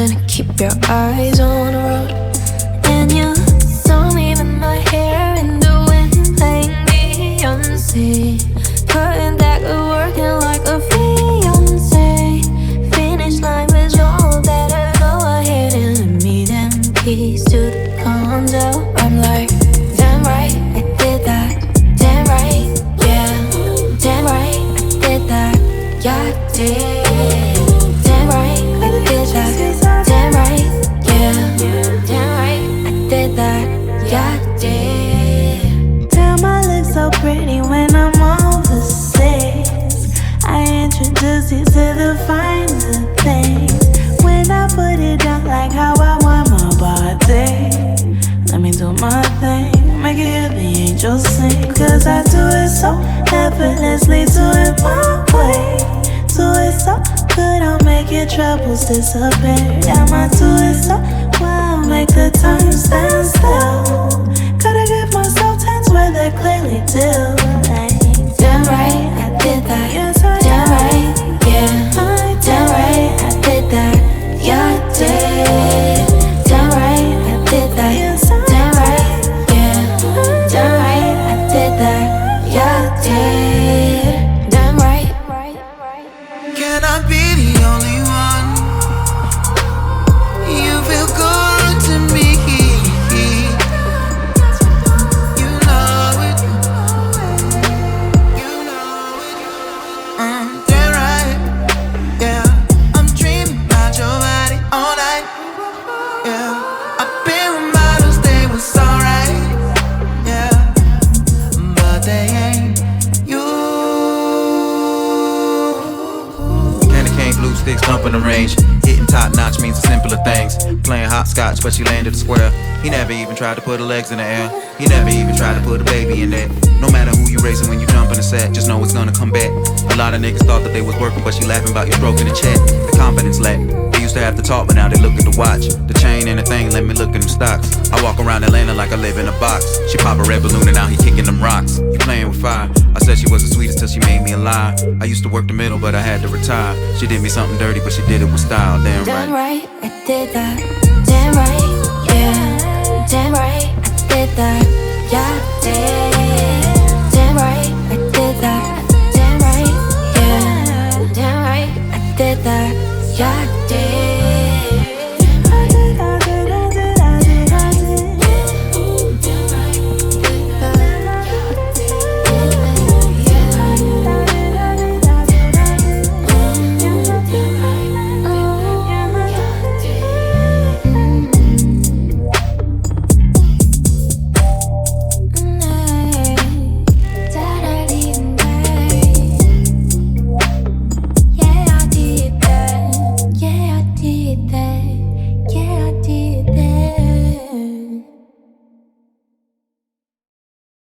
trying to keep your eyes on the road. And you saw me with my hair in the wind, playing Beyonce, putting that good work in like a fiance. Finish line was all better, go ahead and let me them keys to the condo. I'm like, damn right, I did that. Damn right, yeah. Damn right, I did that. Yeah, I did. Damn right, I did that. Damn right, yeah. Damn right, I did that. Yeah, I did. Damn, I look so pretty when I'm overseas. I introduce you to the finer things. When I put it down like how I want my body, let me do my thing, make it hear the angels sing. Cause I do it so effortlessly, do it my way. Do it so good, I'll make your troubles disappear. Damn, I do it so well, make the time stand still. Gotta give myself 10s where they clearly do. Like, damn right, I did that. yes, I Damn right, yeah. Damn right, I did that. Yeah, I did. Damn right, I did that. yes, I Damn right, yeah. Damn right, I did that. Yeah, I did. Damn right. Can I be the only one? You feel good to me. You know it. You know it. Damn right. Yeah. I'm dreaming about your body all night. Yeah. I've been with models, they was alright. Yeah. But they ain't you. Candy cane, glue sticks, dumping the range. Hitting top notch means the simpler things. Playing hopscotch, but she landed a square. He never even tried to put her legs in the air. He never even tried to put a baby in there. No matter who you racing when you jump in the set, just know it's gonna come back. A lot of niggas thought that they was working, but she laughing about you stroking the chat. The confidence lack. They used to have to talk, but now they look at the watch. The chain and the thing, let me look at them stocks. I walk around Atlanta like I live in a box. She pop a red balloon and now he kicking them rocks. You playing with fire. I said she was the sweetest till she made me a lie. I used to work the middle, but I had to retire. She did me something dirty, but she did it with style. Damn right. Damn right, I did that. Damn right, yeah. Damn right, I did that. Yeah, I did. Damn right, I did that. Damn right, yeah. Damn right, I did that. Yeah, I did.